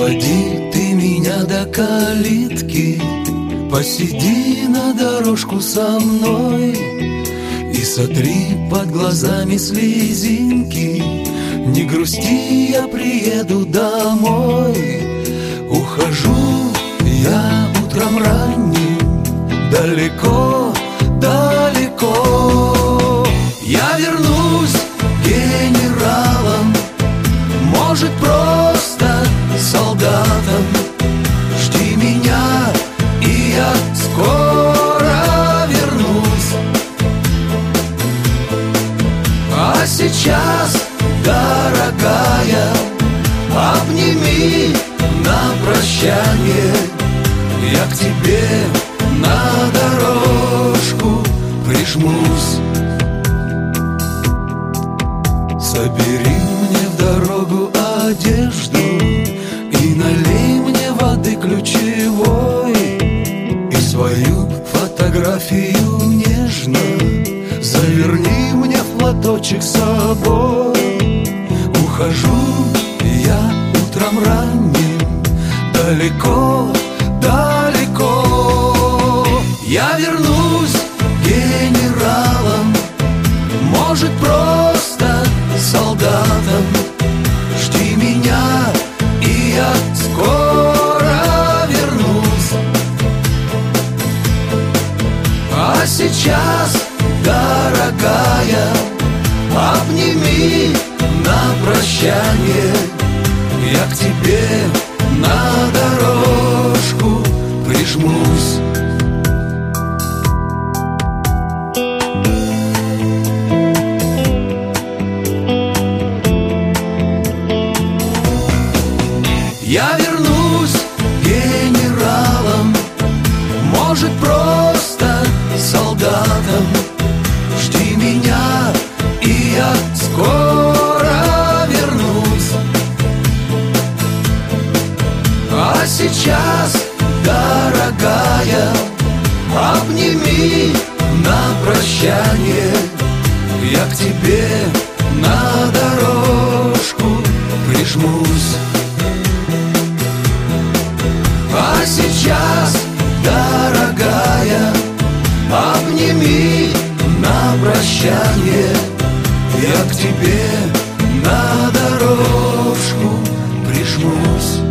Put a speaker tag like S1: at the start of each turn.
S1: Проводи ты меня до калитки, посиди на дорожку со мной и сотри под глазами слезинки. Не грусти, я приеду домой. Ухожу я утром ранним, далеко, далеко. Я вернусь генералом, может, просто солдатом. Жди меня, и я скоро вернусь. А сейчас, дорогая, обними на прощание. Я к тебе на дорожку прижмусь. Собери мне в дорогу одежду и налей мне воды ключевой, и свою фотографию нежно заверни мне в платочек с собой. Ухожу я утром ранним, далеко, далеко. Я вернусь генералом, может, просто солдатом. Жди меня, и я скоро вернусь. А сейчас, дорогая, обними на прощание. Я к тебе на дорожку прижмусь. Я вернусь генералом, может, просто солдатом. Жди меня, и я скоро вернусь. А сейчас, дорогая, обними на прощание. Я к тебе на дорожку прижмусь. А сейчас, дорогая, обними на прощание. Я к тебе на дорожку прижмусь.